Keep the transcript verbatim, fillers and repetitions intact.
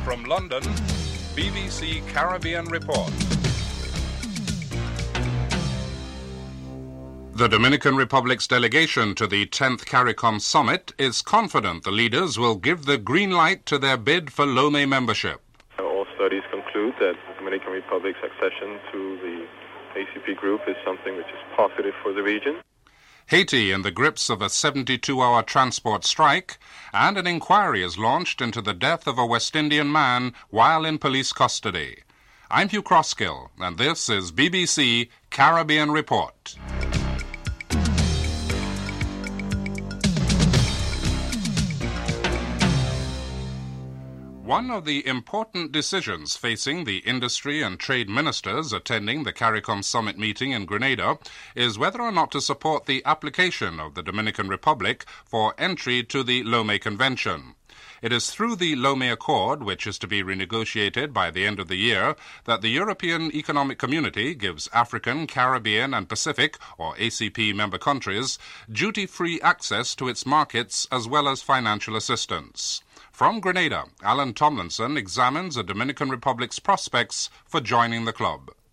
From London, B B C Caribbean Report. The Dominican Republic's delegation to the tenth CARICOM Summit is confident the leaders will give the green light to their bid for Lomé membership. All studies conclude that the Dominican Republic's accession to the A C P group is something which is positive for the region. Haiti in the grips of a seventy-two hour transport strike, and an inquiry is launched into the death of a West Indian man while in police custody. I'm Hugh Crosskill, and this is B B C Caribbean Report. One of the important decisions facing the industry and trade ministers attending the CARICOM Summit meeting in Grenada is whether or not to support the application of the Dominican Republic for entry to the Lomé Convention. It is through the Lomé Accord, which is to be renegotiated by the end of the year, that the European Economic Community gives African, Caribbean and Pacific, or A C P member countries, duty-free access to its markets as well as financial assistance. From Grenada, Alan Tomlinson examines the Dominican Republic's prospects for joining the club.